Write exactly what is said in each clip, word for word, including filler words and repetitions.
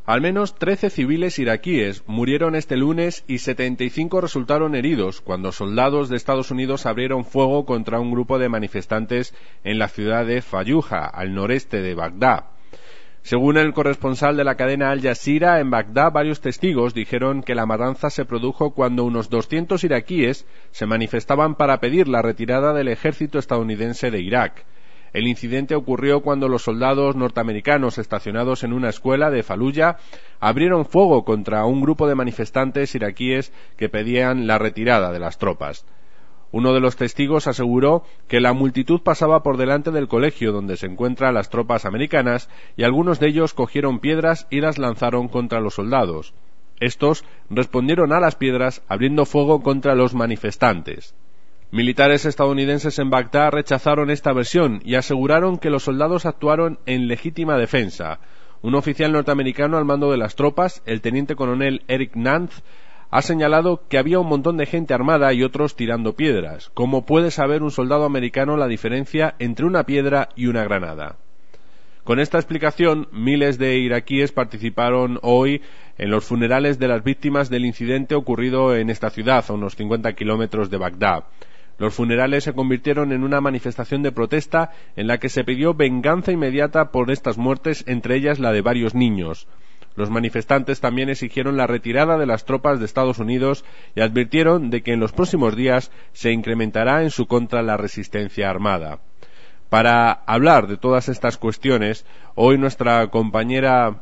Al menos trece civiles iraquíes murieron este lunes y setenta y cinco resultaron heridos cuando soldados de Estados Unidos abrieron fuego contra un grupo de manifestantes en la ciudad de Fallujah, al noreste de Bagdad. Según el corresponsal de la cadena Al Jazeera, en Bagdad varios testigos dijeron que la matanza se produjo cuando unos doscientos iraquíes se manifestaban para pedir la retirada del ejército estadounidense de Irak. El incidente ocurrió cuando los soldados norteamericanos estacionados en una escuela de Fallujah abrieron fuego contra un grupo de manifestantes iraquíes que pedían la retirada de las tropas. Uno de los testigos aseguró que la multitud pasaba por delante del colegio donde se encuentran las tropas americanas y algunos de ellos cogieron piedras y las lanzaron contra los soldados. Estos respondieron a las piedras abriendo fuego contra los manifestantes. Militares estadounidenses en Bagdad rechazaron esta versión y aseguraron que los soldados actuaron en legítima defensa. Un oficial norteamericano al mando de las tropas, el teniente coronel Eric Nance, ha señalado que había un montón de gente armada y otros tirando piedras. ¿Cómo puede saber un soldado americano la diferencia entre una piedra y una granada? Con esta explicación, miles de iraquíes participaron hoy en los funerales de las víctimas del incidente ocurrido en esta ciudad, a unos cincuenta kilómetros de Bagdad. Los funerales se convirtieron en una manifestación de protesta en la que se pidió venganza inmediata por estas muertes, entre ellas la de varios niños. Los manifestantes también exigieron la retirada de las tropas de Estados Unidos y advirtieron de que en los próximos días se incrementará en su contra la resistencia armada. Para hablar de todas estas cuestiones, hoy nuestra compañera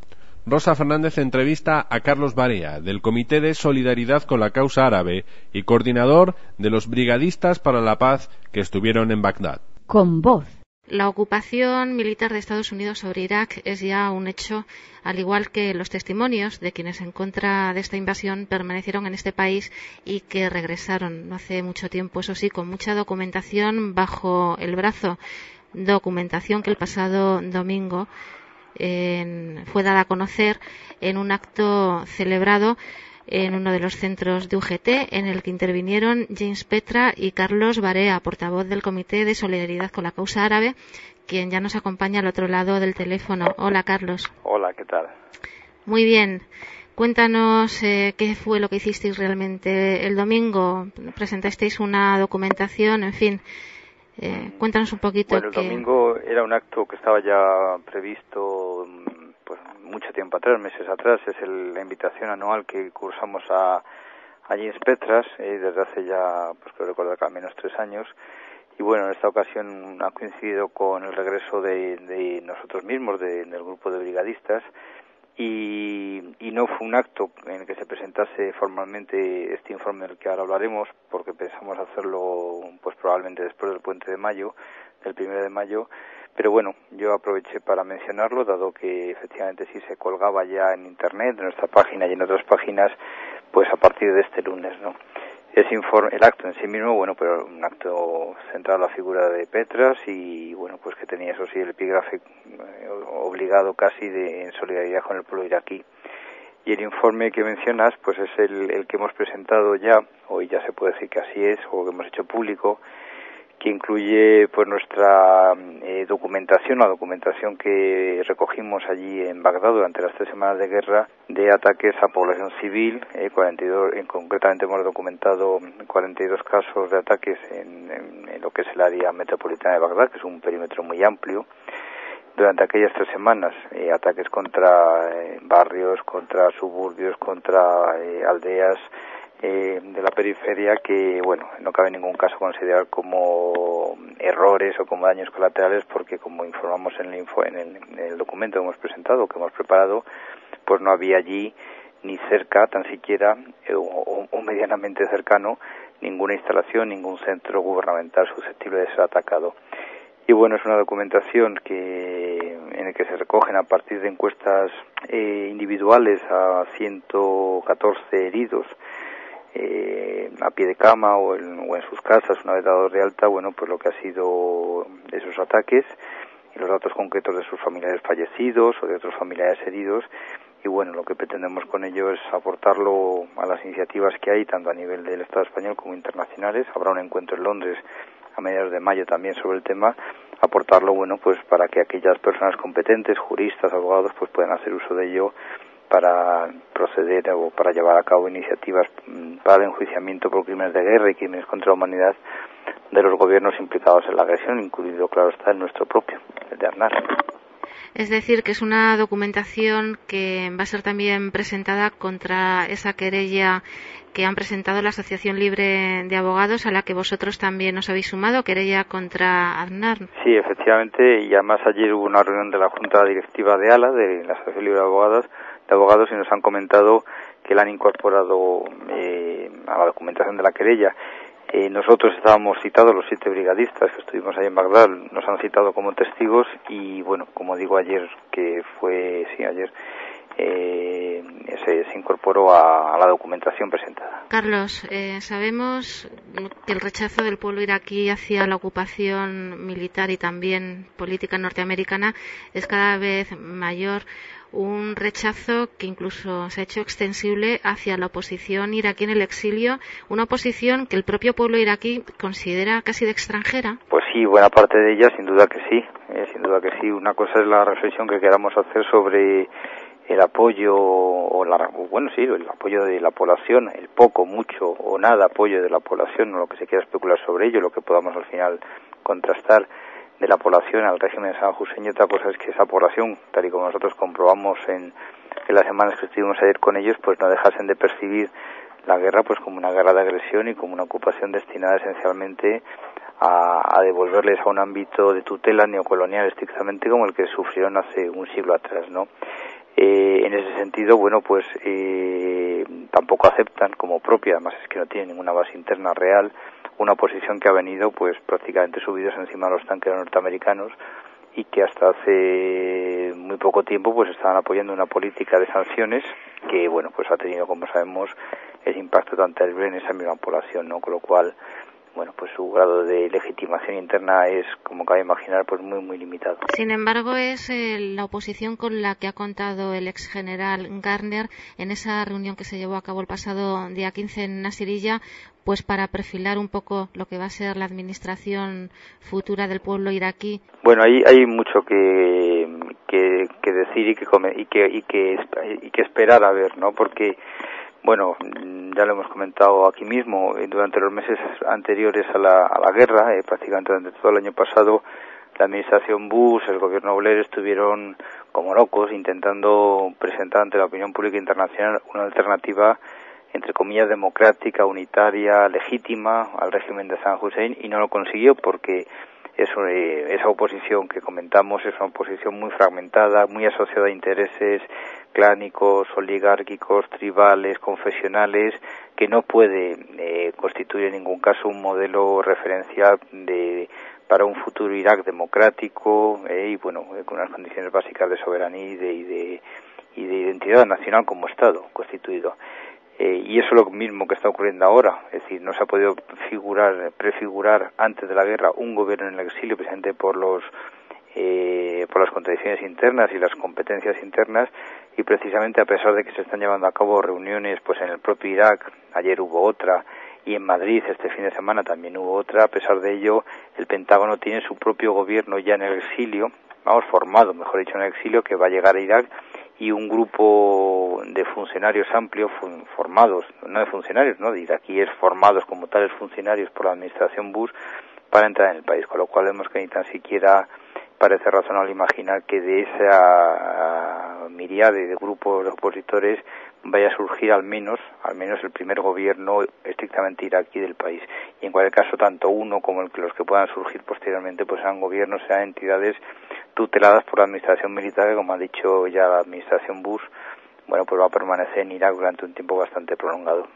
Rosa Fernández entrevista a Carlos Barea, del Comité de Solidaridad con la Causa Árabe y coordinador de los Brigadistas para la Paz que estuvieron en Bagdad. Con voz. La ocupación militar de Estados Unidos sobre Irak es ya un hecho, al igual que los testimonios de quienes en contra de esta invasión permanecieron en este país y que regresaron no hace mucho tiempo, eso sí, con mucha documentación bajo el brazo, documentación que el pasado domingo eh, fue dada a conocer en un acto celebrado en uno de los centros de U G T, en el que intervinieron James Petra y Carlos Barea, portavoz del Comité de Solidaridad con la Causa Árabe, quien ya nos acompaña al otro lado del teléfono. Hola, Carlos. Hola, ¿qué tal? Muy bien. Cuéntanos eh, qué fue lo que hicisteis realmente el domingo. Presentasteis una documentación, en fin. Eh, cuéntanos un poquito. Bueno, el que... domingo era un acto que estaba ya previsto pues mucho tiempo atrás, meses atrás. Es el, la invitación anual que cursamos a, a James Petras eh, desde hace ya, pues creo recordar que al menos tres años. Y bueno, en esta ocasión ha coincidido con el regreso de, de nosotros mismos, de, del grupo de brigadistas, y, y no fue un acto en el que se presentase formalmente este informe del que ahora hablaremos, porque pensamos hacerlo pues probablemente después del puente de mayo, del primero de mayo, pero bueno, yo aproveché para mencionarlo, dado que efectivamente sí se colgaba ya en internet, en nuestra página y en otras páginas, pues a partir de este lunes, ¿no? Ese informe, el acto en sí mismo, bueno, pero un acto centrado en la figura de Petras y, bueno, pues que tenía, eso sí, el epígrafe eh, obligado casi de en solidaridad con el pueblo iraquí. Y el informe que mencionas, pues es el, el que hemos presentado ya, hoy ya se puede decir que así es, o que hemos hecho público, que incluye pues nuestra eh, documentación, la documentación que recogimos allí en Bagdad durante las tres semanas de guerra de ataques a población civil. eh, cuarenta y dos, en, concretamente hemos documentado cuarenta y dos casos de ataques en, en, en lo que es el área metropolitana de Bagdad, que es un perímetro muy amplio. Durante aquellas tres semanas, eh, ataques contra eh, barrios, contra suburbios, contra eh, aldeas Eh, de la periferia que, bueno, no cabe en ningún caso considerar como errores o como daños colaterales, porque como informamos en el, info, en el, en el documento que hemos presentado, que hemos preparado, pues no había allí ni cerca, tan siquiera, eh, o, o medianamente cercano, ninguna instalación, ningún centro gubernamental susceptible de ser atacado. Y bueno, es una documentación que en el que se recogen a partir de encuestas eh, individuales a ciento catorce heridos, Eh, a pie de cama o en, o en sus casas una vez dados de alta, bueno, pues lo que ha sido esos ataques y los datos concretos de sus familiares fallecidos o de otros familiares heridos. Y bueno, lo que pretendemos con ello es aportarlo a las iniciativas que hay tanto a nivel del Estado español como internacionales. Habrá un encuentro en Londres a mediados de mayo también sobre el tema, aportarlo, bueno, pues para que aquellas personas competentes, juristas, abogados, pues puedan hacer uso de ello para proceder o para llevar a cabo iniciativas para el enjuiciamiento por crímenes de guerra y crímenes contra la humanidad de los gobiernos implicados en la agresión, incluido, claro está, el nuestro propio, el de Aznar. Es decir, que es una documentación que va a ser también presentada contra esa querella que han presentado la Asociación Libre de Abogados, a la que vosotros también os habéis sumado, querella contra Aznar. Sí, efectivamente, y además ayer hubo una reunión de la Junta Directiva de ALA, de la Asociación Libre de Abogados, de abogados y nos han comentado que la han incorporado eh, a la documentación de la querella. Eh, nosotros estábamos citados, los siete brigadistas que estuvimos ahí en Bagdad, nos han citado como testigos y, bueno, como digo ayer, que fue, sí, ayer, eh, se, se incorporó a, a la documentación presentada. Carlos, eh, sabemos que el rechazo del pueblo iraquí hacia la ocupación militar y también política norteamericana es cada vez mayor. Un rechazo que incluso se ha hecho extensible hacia la oposición iraquí en el exilio, una oposición que el propio pueblo iraquí considera casi de extranjera. Pues sí, buena parte de ella, sin duda que sí, eh, sin duda que sí. Una cosa es la reflexión que queramos hacer sobre el apoyo, o la, bueno, sí, el apoyo de la población, el poco, mucho o nada apoyo de la población, o lo que se quiera especular sobre ello, lo que podamos al final contrastar de la población al régimen de Saddam Hussein. Y otra cosa es que esa población, tal y como nosotros comprobamos en, en las semanas que estuvimos ayer con ellos, pues no dejasen de percibir la guerra pues como una guerra de agresión y como una ocupación destinada esencialmente a, a devolverles a un ámbito de tutela neocolonial estrictamente como el que sufrieron hace un siglo atrás, ¿no? Eh, en ese sentido, bueno, pues eh, tampoco aceptan como propia, además es que no tiene ninguna base interna real, una posición que ha venido pues prácticamente subidos encima de los tanques norteamericanos y que hasta hace muy poco tiempo pues estaban apoyando una política de sanciones que, bueno, pues ha tenido, como sabemos, el impacto tan terrible en esa misma población, ¿no? Con lo cual, bueno, pues su grado de legitimación interna es, como cabe imaginar, pues muy, muy limitado. Sin embargo, es eh, la oposición con la que ha contado el ex general Garner en esa reunión que se llevó a cabo el pasado día quince en Nasiriyah, pues para perfilar un poco lo que va a ser la administración futura del pueblo iraquí. Bueno, hay, hay mucho que, que, que decir y que, y, que, y, que, y que esperar a ver, ¿no? Porque, bueno, ya lo hemos comentado aquí mismo, durante los meses anteriores a la, a la guerra, eh, prácticamente durante todo el año pasado, la administración Bush, el gobierno Blair estuvieron como locos intentando presentar ante la opinión pública internacional una alternativa, entre comillas, democrática, unitaria, legítima al régimen de Saddam Hussein, y no lo consiguió porque eso, eh, esa oposición que comentamos es una oposición muy fragmentada, muy asociada a intereses clánicos, oligárquicos, tribales, confesionales, que no puede eh, constituir en ningún caso un modelo referencial de para un futuro Irak democrático eh, y bueno, eh, con unas condiciones básicas de soberanía y de, y de, y de identidad nacional como Estado constituido. Eh, y eso es lo mismo que está ocurriendo ahora, es decir, no se ha podido figurar, prefigurar antes de la guerra un gobierno en el exilio precisamente por los eh, por las contradicciones internas y las competencias internas, y precisamente a pesar de que se están llevando a cabo reuniones pues en el propio Irak, ayer hubo otra, y en Madrid este fin de semana también hubo otra, a pesar de ello el Pentágono tiene su propio gobierno ya en el exilio, vamos, formado, mejor dicho, en el exilio, que va a llegar a Irak, y un grupo de funcionarios amplios formados, no de funcionarios, no de iraquíes formados como tales funcionarios por la administración Bush para entrar en el país, con lo cual vemos que ni tan siquiera parece razonable imaginar que de esa miríade de grupos opositores vaya a surgir al menos, al menos el primer gobierno estrictamente iraquí del país. Y en cualquier caso, tanto uno como el que los que puedan surgir posteriormente, pues sean gobiernos, sean entidades tuteladas por la administración militar, que como ha dicho ya la administración Bush, bueno, pues va a permanecer en Irak durante un tiempo bastante prolongado.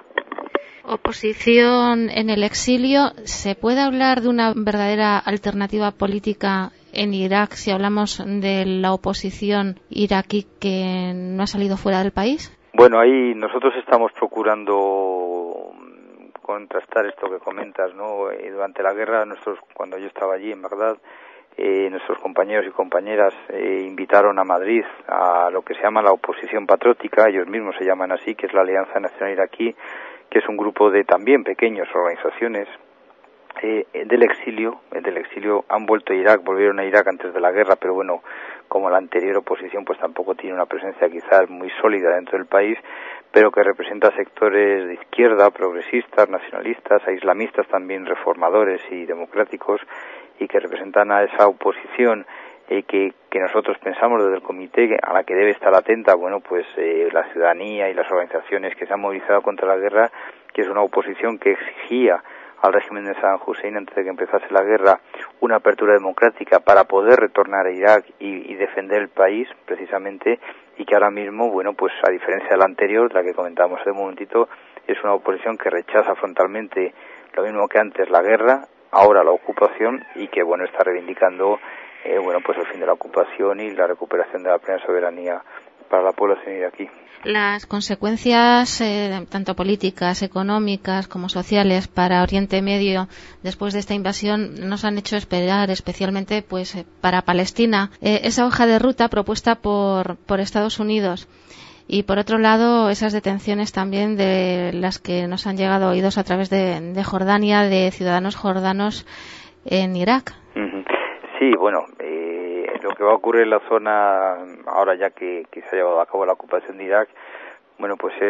Oposición en el exilio. ¿Se puede hablar de una verdadera alternativa política en Irak si hablamos de la oposición iraquí que no ha salido fuera del país? Bueno, ahí nosotros estamos procurando contrastar esto que comentas, ¿no? Eh, durante la guerra, nosotros, cuando yo estaba allí en Bagdad, eh, nuestros compañeros y compañeras eh, invitaron a Madrid a lo que se llama la oposición patriótica, ellos mismos se llaman así, que es la Alianza Nacional Iraquí, que es un grupo de también pequeñas organizaciones eh, del exilio, del exilio han vuelto a Irak, volvieron a Irak antes de la guerra, pero bueno, como la anterior oposición pues tampoco tiene una presencia quizás muy sólida dentro del país, pero que representa sectores de izquierda, progresistas, nacionalistas, a islamistas también reformadores y democráticos, y que representan a esa oposición eh, que, que nosotros pensamos desde el comité a la que debe estar atenta, bueno, pues eh, la ciudadanía y las organizaciones que se han movilizado contra la guerra, que es una oposición que exigía al régimen de Saddam Hussein antes de que empezase la guerra una apertura democrática para poder retornar a Irak y, y defender el país precisamente, y que ahora mismo, bueno, pues a diferencia de la anterior, la que comentábamos hace un momentito, es una oposición que rechaza frontalmente lo mismo que antes la guerra, ahora la ocupación, y que bueno está reivindicando eh, bueno pues el fin de la ocupación y la recuperación de la plena soberanía para la población iraquí. Las consecuencias eh, tanto políticas, económicas como sociales para Oriente Medio después de esta invasión nos han hecho esperar, especialmente pues eh, para Palestina, eh, esa hoja de ruta propuesta por, por Estados Unidos. Y por otro lado, esas detenciones también de las que nos han llegado oídos a través de, de Jordania, de ciudadanos jordanos en Irak. Sí, bueno, eh, lo que va a ocurrir en la zona, ahora ya que, que se ha llevado a cabo la ocupación de Irak, bueno, pues es,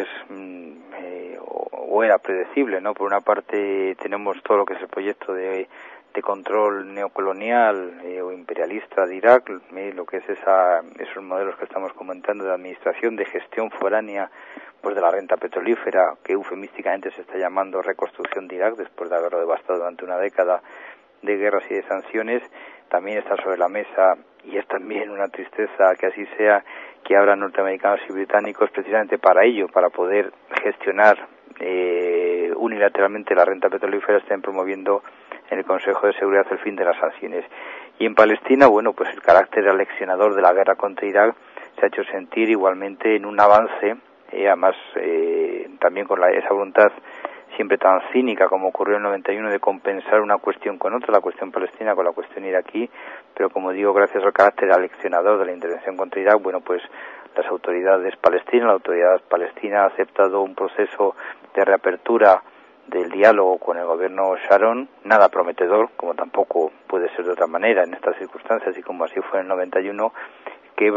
eh, o, o era predecible, ¿no? Por una parte tenemos todo lo que es el proyecto de, de control neocolonial eh, o imperialista de Irak, eh, lo que es esa, esos modelos que estamos comentando de administración, de gestión foránea, pues de la renta petrolífera, que eufemísticamente se está llamando reconstrucción de Irak, después de haberlo devastado durante una década de guerras y de sanciones. También está sobre la mesa, y es también una tristeza que así sea, que abran norteamericanos y británicos precisamente para ello, para poder gestionar eh, unilateralmente la renta petrolífera, estén promoviendo en el Consejo de Seguridad el fin de las sanciones. Y en Palestina, bueno, pues el carácter aleccionador de la guerra contra Irak se ha hecho sentir igualmente en un avance, eh, además eh, también con la, esa voluntad siempre tan cínica como ocurrió en el noventa y uno de compensar una cuestión con otra, la cuestión palestina con la cuestión iraquí, pero como digo, gracias al carácter aleccionador de la intervención contra Irak, bueno, pues las autoridades palestinas, la autoridad palestina ha aceptado un proceso de reapertura del diálogo con el gobierno Sharon, nada prometedor, como tampoco puede ser de otra manera en estas circunstancias, y como así fue en el noventa y uno, que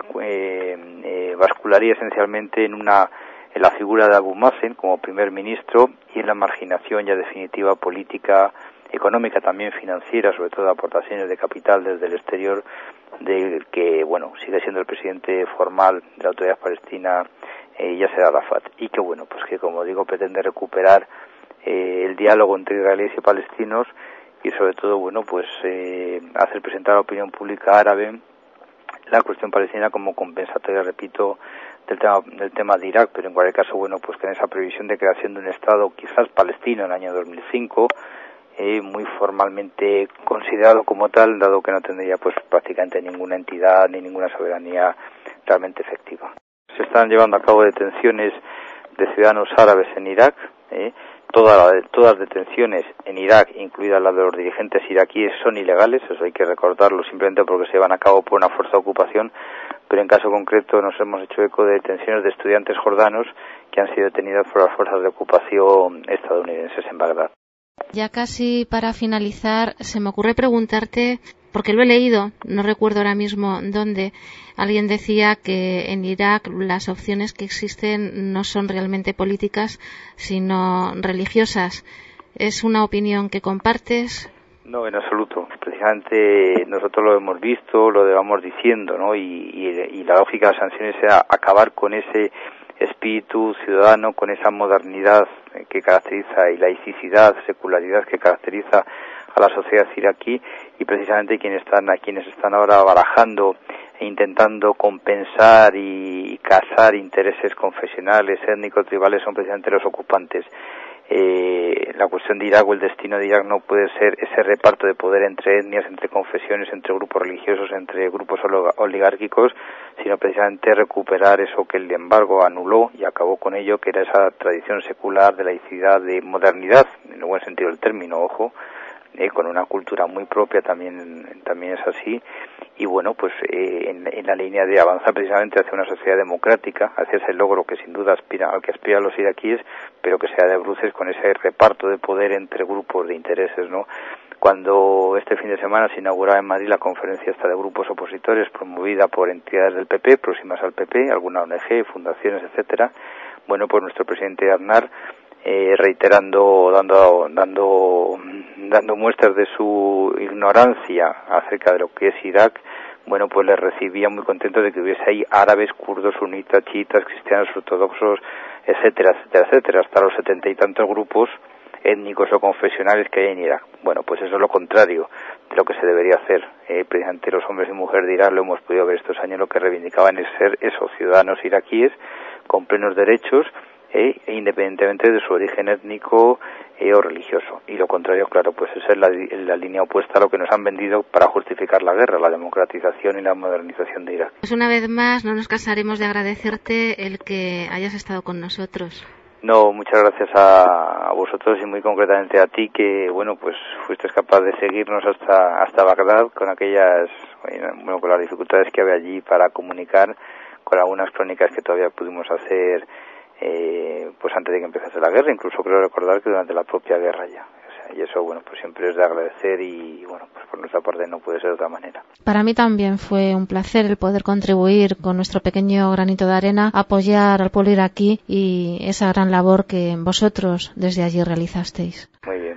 eh, eh, bascularía esencialmente en una en la figura de Abu Mazen como primer ministro y en la marginación ya definitiva política, económica, también financiera, sobre todo aportaciones de capital desde el exterior, del que, bueno, sigue siendo el presidente formal de la autoridad palestina, eh, Yasser Arafat, y que, bueno, pues que, como digo, pretende recuperar eh, el diálogo entre israelíes y palestinos, y sobre todo, bueno, pues eh, hacer presentar a la opinión pública árabe la cuestión palestina como compensatoria, repito, del tema, del tema de Irak, pero en cualquier caso, bueno, pues que en esa previsión de creación de un Estado quizás palestino en el año dos mil cinco, eh, muy formalmente considerado como tal, dado que no tendría pues prácticamente ninguna entidad ni ninguna soberanía realmente efectiva. Se están llevando a cabo detenciones de ciudadanos árabes en Irak, eh, todas todas detenciones en Irak, incluidas las de los dirigentes iraquíes, son ilegales, eso hay que recordarlo, simplemente porque se llevan a cabo por una fuerza de ocupación, pero en caso concreto nos hemos hecho eco de detenciones de estudiantes jordanos que han sido detenidos por las fuerzas de ocupación estadounidenses en Bagdad. Ya casi para finalizar, se me ocurre preguntarte, porque lo he leído, no recuerdo ahora mismo dónde, alguien decía que en Irak las opciones que existen no son realmente políticas, sino religiosas. ¿Es una opinión que compartes? No, en absoluto. Precisamente nosotros lo hemos visto, lo llevamos diciendo, ¿no? Y, y, y la lógica de las sanciones era acabar con ese espíritu ciudadano, con esa modernidad que caracteriza y laicidad, secularidad que caracteriza a la sociedad iraquí, y precisamente quienes están, a quienes están ahora barajando e intentando compensar y casar intereses confesionales, étnicos, tribales, son precisamente los ocupantes. Eh, la cuestión de Irak o el destino de Irak no puede ser ese reparto de poder entre etnias, entre confesiones, entre grupos religiosos, entre grupos oligárquicos, sino precisamente recuperar eso que el embargo anuló y acabó con ello, que era esa tradición secular de laicidad, de modernidad, en el buen sentido del término, ojo, eh, con una cultura muy propia, también también es así. Y bueno, pues eh, en, en la línea de avanzar precisamente hacia una sociedad democrática, hacia ese logro que sin duda aspira, al que aspiran los iraquíes, pero que sea de bruces con ese reparto de poder entre grupos de intereses, ¿no? Cuando este fin de semana se inauguraba en Madrid la conferencia esta de grupos opositores promovida por entidades del P P, próximas al P P, alguna O N G, fundaciones, etcétera, bueno, pues nuestro presidente Aznar, eh, reiterando, dando, dando, dando muestras de su ignorancia acerca de lo que es Irak, bueno, pues les recibía muy contento de que hubiese ahí árabes, kurdos, sunitas, chiitas, cristianos, ortodoxos, etcétera, etcétera, etcétera, hasta los setenta y tantos grupos étnicos o confesionales que hay en Irak. Bueno, pues eso es lo contrario de lo que se debería hacer. Eh, precisamente los hombres y mujeres de Irak, lo hemos podido ver estos años, lo que reivindicaban es ser esos ciudadanos iraquíes con plenos derechos, eh, e independientemente de su origen étnico eh, o religioso. Y lo contrario, claro, pues esa es la, la línea opuesta a lo que nos han vendido para justificar la guerra, la democratización y la modernización de Irak. Pues una vez más, no nos cansaremos de agradecerte el que hayas estado con nosotros. No, muchas gracias a, a vosotros y muy concretamente a ti, que bueno, pues fuiste capaz de seguirnos hasta hasta Bagdad con aquellas, bueno, con las dificultades que había allí para comunicar, con algunas crónicas que todavía pudimos hacer eh, pues antes de que empezase la guerra, incluso creo recordar que durante la propia guerra ya. Y eso, bueno, pues siempre es de agradecer y, bueno, pues por nuestra parte no puede ser de otra manera. Para mí también fue un placer el poder contribuir con nuestro pequeño granito de arena, apoyar al pueblo iraquí y esa gran labor que vosotros desde allí realizasteis. Muy bien.